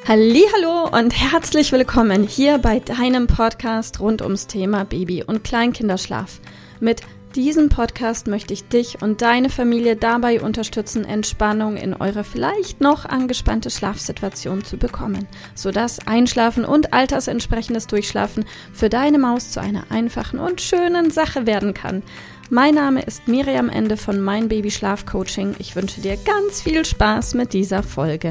Hallihallo und herzlich willkommen hier bei deinem Podcast rund ums Thema Baby- und Kleinkinderschlaf. Mit diesem Podcast möchte ich dich und deine Familie dabei unterstützen, Entspannung in eure vielleicht noch angespannte Schlafsituation zu bekommen, sodass Einschlafen und altersentsprechendes Durchschlafen für deine Maus zu einer einfachen und schönen Sache werden kann. Mein Name ist Miriam Ende von Mein Baby Schlaf Coaching. Ich wünsche dir ganz viel Spaß mit dieser Folge.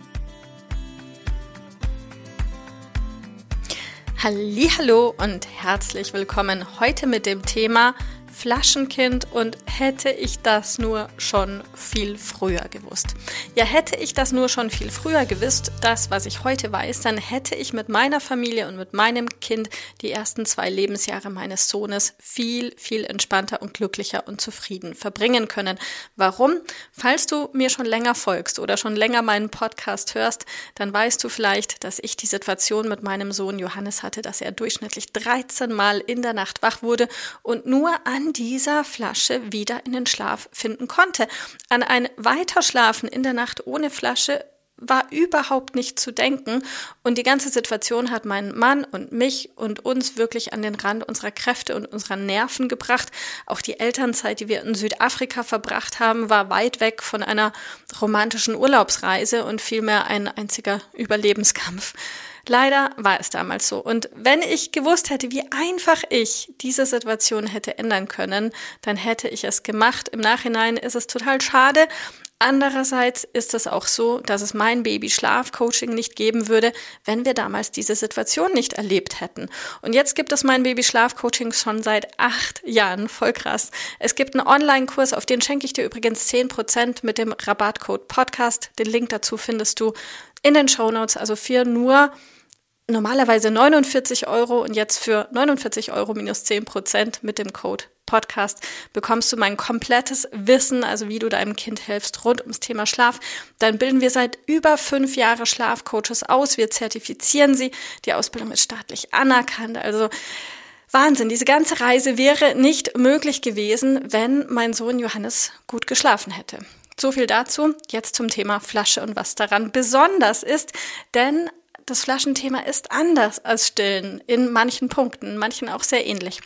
Hallihallo und herzlich willkommen heute mit dem Thema Flaschenkind und hätte ich das nur schon viel früher gewusst. Ja, hätte ich das nur schon viel früher gewusst, das, was ich heute weiß, dann hätte ich mit meiner Familie und mit meinem Kind die ersten 2 Lebensjahre meines Sohnes viel, viel entspannter und glücklicher und zufrieden verbringen können. Warum? Falls du mir schon länger folgst oder schon länger meinen Podcast hörst, dann weißt du vielleicht, dass ich die Situation mit meinem Sohn Johannes hatte, dass er durchschnittlich 13 Mal in der Nacht wach wurde und nur an dieser Flasche wieder in den Schlaf finden konnte. An ein Weiterschlafen in der Nacht ohne Flasche war überhaupt nicht zu denken und die ganze Situation hat meinen Mann und mich und uns wirklich an den Rand unserer Kräfte und unserer Nerven gebracht. Auch die Elternzeit, die wir in Südafrika verbracht haben, war weit weg von einer romantischen Urlaubsreise und vielmehr ein einziger Überlebenskampf. Leider war es damals so. Und wenn ich gewusst hätte, wie einfach ich diese Situation hätte ändern können, dann hätte ich es gemacht. Im Nachhinein ist es total schade. Andererseits ist es auch so, dass es mein Baby-Schlaf-Coaching nicht geben würde, wenn wir damals diese Situation nicht erlebt hätten. Und jetzt gibt es mein Baby-Schlaf-Coaching schon seit 8 Jahren. Voll krass. Es gibt einen Online-Kurs, auf den schenke ich dir übrigens 10% mit dem Rabattcode Podcast. Den Link dazu findest du in den Shownotes, also für nur normalerweise 49 € und jetzt für 49 € minus 10% mit dem Code Podcast bekommst du mein komplettes Wissen, also wie du deinem Kind hilfst rund ums Thema Schlaf. Dann bilden wir seit über 5 Jahren Schlafcoaches aus. Wir zertifizieren sie. Die Ausbildung ist staatlich anerkannt. Also Wahnsinn, diese ganze Reise wäre nicht möglich gewesen, wenn mein Sohn Johannes gut geschlafen hätte. So viel dazu. Jetzt zum Thema Flasche und was daran besonders ist, denn das Flaschenthema ist anders als Stillen in manchen Punkten, manchen auch sehr ähnlich.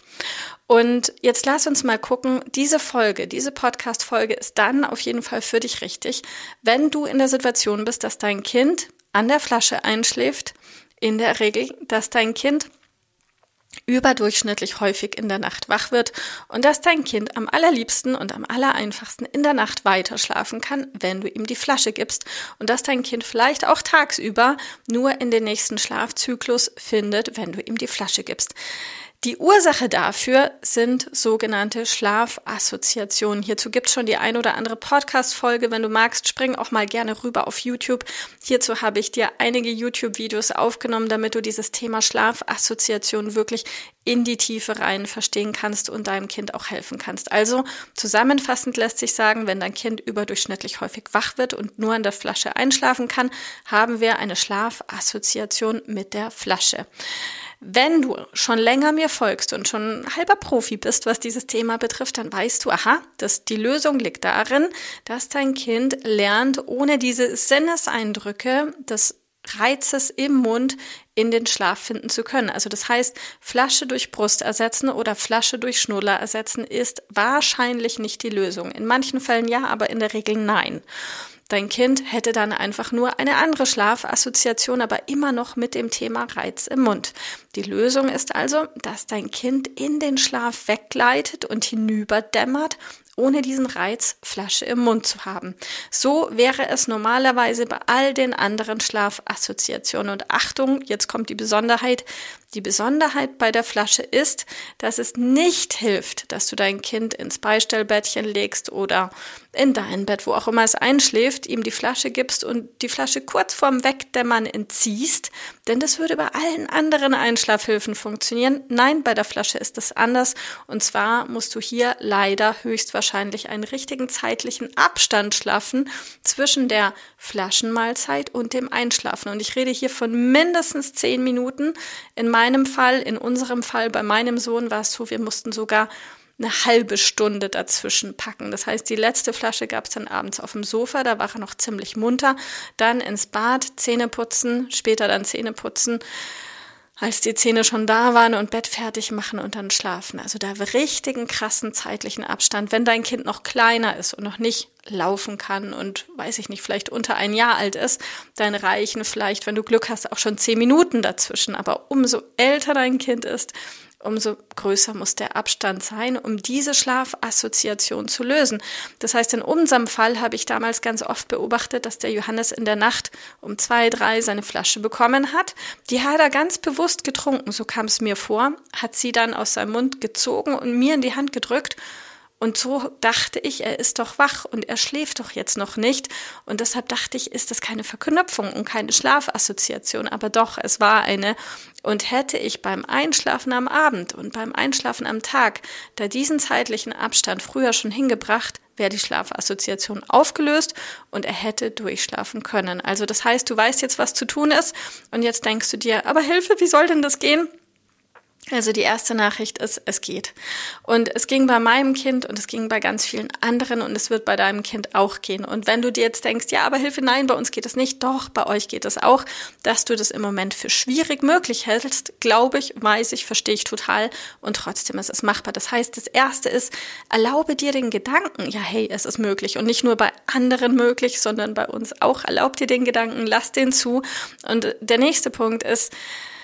Und jetzt lass uns mal gucken, diese Podcast-Folge ist dann auf jeden Fall für dich richtig, wenn du in der Situation bist, dass dein Kind an der Flasche einschläft, in der Regel, dass dein Kind überdurchschnittlich häufig in der Nacht wach wird und dass dein Kind am allerliebsten und am allereinfachsten in der Nacht weiter schlafen kann, wenn du ihm die Flasche gibst und dass dein Kind vielleicht auch tagsüber nur in den nächsten Schlafzyklus findet, wenn du ihm die Flasche gibst. Die Ursache dafür sind sogenannte Schlafassoziationen. Hierzu gibt es schon die ein oder andere Podcast-Folge. Wenn du magst, spring auch mal gerne rüber auf YouTube. Hierzu habe ich dir einige YouTube-Videos aufgenommen, damit du dieses Thema Schlafassoziation wirklich in die Tiefe rein verstehen kannst und deinem Kind auch helfen kannst. Also zusammenfassend lässt sich sagen, wenn dein Kind überdurchschnittlich häufig wach wird und nur an der Flasche einschlafen kann, haben wir eine Schlafassoziation mit der Flasche. Wenn du schon länger mir folgst und schon ein halber Profi bist, was dieses Thema betrifft, dann weißt du, die Lösung liegt darin, dass dein Kind lernt, ohne diese Sinneseindrücke des Reizes im Mund in den Schlaf finden zu können. Also das heißt, Flasche durch Brust ersetzen oder Flasche durch Schnuller ersetzen ist wahrscheinlich nicht die Lösung. In manchen Fällen ja, aber in der Regel nein. Dein Kind hätte dann einfach nur eine andere Schlafassoziation, aber immer noch mit dem Thema Reiz im Mund. Die Lösung ist also, dass dein Kind in den Schlaf weggleitet und hinüberdämmert, ohne diesen Reiz Flasche im Mund zu haben. So wäre es normalerweise bei all den anderen Schlafassoziationen. Und Achtung, jetzt kommt die Besonderheit. Die Besonderheit bei der Flasche ist, dass es nicht hilft, dass du dein Kind ins Beistellbettchen legst oder in dein Bett, wo auch immer es einschläft, ihm die Flasche gibst und die Flasche kurz vorm Wegdämmern entziehst, denn das würde bei allen anderen Einschlafhilfen funktionieren. Nein, bei der Flasche ist es anders und zwar musst du hier leider höchstwahrscheinlich einen richtigen zeitlichen Abstand schaffen zwischen der Flaschenmahlzeit und dem Einschlafen und ich rede hier von mindestens 10 Minuten. In unserem Fall, bei meinem Sohn war es so, wir mussten sogar eine halbe Stunde dazwischen packen. Das heißt, die letzte Flasche gab es dann abends auf dem Sofa, da war er noch ziemlich munter. Dann ins Bad, Zähne putzen, später dann Zähne putzen, als die Zähne schon da waren und Bett fertig machen und dann schlafen. Also da richtigen krassen zeitlichen Abstand. Wenn dein Kind noch kleiner ist und noch nicht laufen kann und, weiß ich nicht, vielleicht unter 1 Jahr alt ist, dann reichen vielleicht, wenn du Glück hast, auch schon 10 Minuten dazwischen. Aber umso älter dein Kind ist, umso größer muss der Abstand sein, um diese Schlafassoziation zu lösen. Das heißt, in unserem Fall habe ich damals ganz oft beobachtet, dass der Johannes in der Nacht um 2, 3 seine Flasche bekommen hat. Die hat er ganz bewusst getrunken, so kam es mir vor, hat sie dann aus seinem Mund gezogen und mir in die Hand gedrückt. Und so dachte ich, er ist doch wach und er schläft doch jetzt noch nicht. Und deshalb dachte ich, ist das keine Verknüpfung und keine Schlafassoziation. Aber doch, es war eine. Und hätte ich beim Einschlafen am Abend und beim Einschlafen am Tag da diesen zeitlichen Abstand früher schon hingebracht, wäre die Schlafassoziation aufgelöst und er hätte durchschlafen können. Also das heißt, du weißt jetzt, was zu tun ist. Und jetzt denkst du dir, aber Hilfe, wie soll denn das gehen? Also die erste Nachricht ist, es geht. Und es ging bei meinem Kind und es ging bei ganz vielen anderen und es wird bei deinem Kind auch gehen. Und wenn du dir jetzt denkst, ja, aber Hilfe, nein, bei uns geht es nicht, doch, bei euch geht es auch, dass du das im Moment für schwierig möglich hältst, glaube ich, weiß ich, verstehe ich total und trotzdem ist es machbar. Das heißt, das Erste ist, erlaube dir den Gedanken, ja, hey, es ist möglich und nicht nur bei anderen möglich, sondern bei uns auch. Erlaub dir den Gedanken, lass den zu. Und der nächste Punkt ist,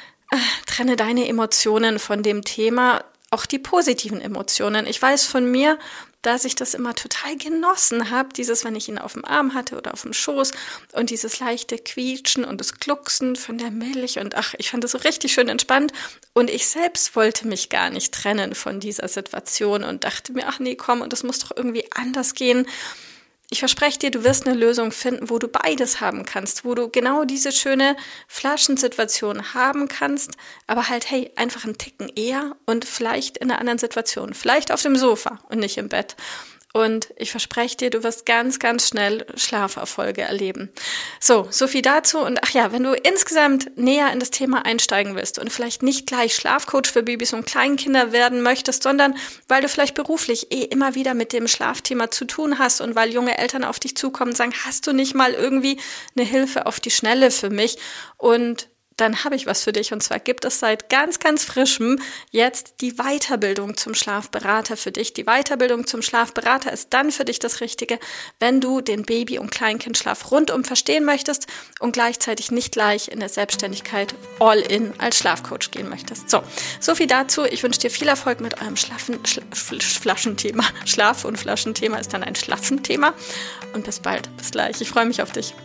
trenne deine Emotionen von dem Thema, auch die positiven Emotionen. Ich weiß von mir, dass ich das immer total genossen habe, dieses, wenn ich ihn auf dem Arm hatte oder auf dem Schoß und dieses leichte Quietschen und das Glucksen von der Milch und ich fand das so richtig schön entspannt und ich selbst wollte mich gar nicht trennen von dieser Situation und dachte mir, ach nee, komm, und das muss doch irgendwie anders gehen. Ich verspreche dir, du wirst eine Lösung finden, wo du beides haben kannst, wo du genau diese schöne Flaschensituation haben kannst, aber halt, hey, einfach einen Ticken eher und vielleicht in einer anderen Situation, vielleicht auf dem Sofa und nicht im Bett. Und ich verspreche dir, du wirst ganz, ganz schnell Schlaferfolge erleben. So viel dazu. Und wenn du insgesamt näher in das Thema einsteigen willst und vielleicht nicht gleich Schlafcoach für Babys und Kleinkinder werden möchtest, sondern weil du vielleicht beruflich immer wieder mit dem Schlafthema zu tun hast und weil junge Eltern auf dich zukommen und sagen, hast du nicht mal irgendwie eine Hilfe auf die Schnelle für mich? Und dann habe ich was für dich und zwar gibt es seit ganz, ganz frischem jetzt die Weiterbildung zum Schlafberater für dich. Die Weiterbildung zum Schlafberater ist dann für dich das Richtige, wenn du den Baby- und Kleinkindschlaf rundum verstehen möchtest und gleichzeitig nicht gleich in der Selbstständigkeit all in als Schlafcoach gehen möchtest. So viel dazu. Ich wünsche dir viel Erfolg mit eurem Flaschenthema. Schlaf- und Flaschenthema ist dann ein Schlafenthema und bis bald. Bis gleich. Ich freue mich auf dich.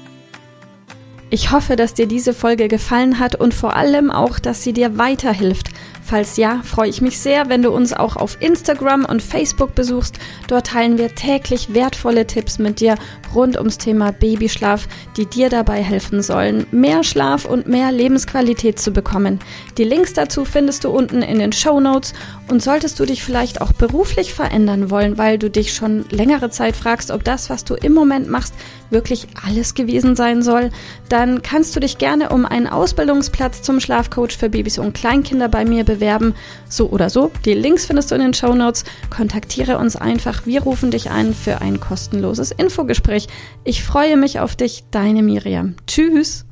Ich hoffe, dass dir diese Folge gefallen hat und vor allem auch, dass sie dir weiterhilft. Falls ja, freue ich mich sehr, wenn du uns auch auf Instagram und Facebook besuchst. Dort teilen wir täglich wertvolle Tipps mit dir rund ums Thema Babyschlaf, die dir dabei helfen sollen, mehr Schlaf und mehr Lebensqualität zu bekommen. Die Links dazu findest du unten in den Shownotes. Und solltest du dich vielleicht auch beruflich verändern wollen, weil du dich schon längere Zeit fragst, ob das, was du im Moment machst, wirklich alles gewesen sein soll, dann kannst du dich gerne um einen Ausbildungsplatz zum Schlafcoach für Babys und Kleinkinder bei mir bewerben. So oder so, die Links findest du in den Shownotes. Kontaktiere uns einfach, wir rufen dich ein für ein kostenloses Infogespräch. Ich freue mich auf dich, deine Miriam. Tschüss!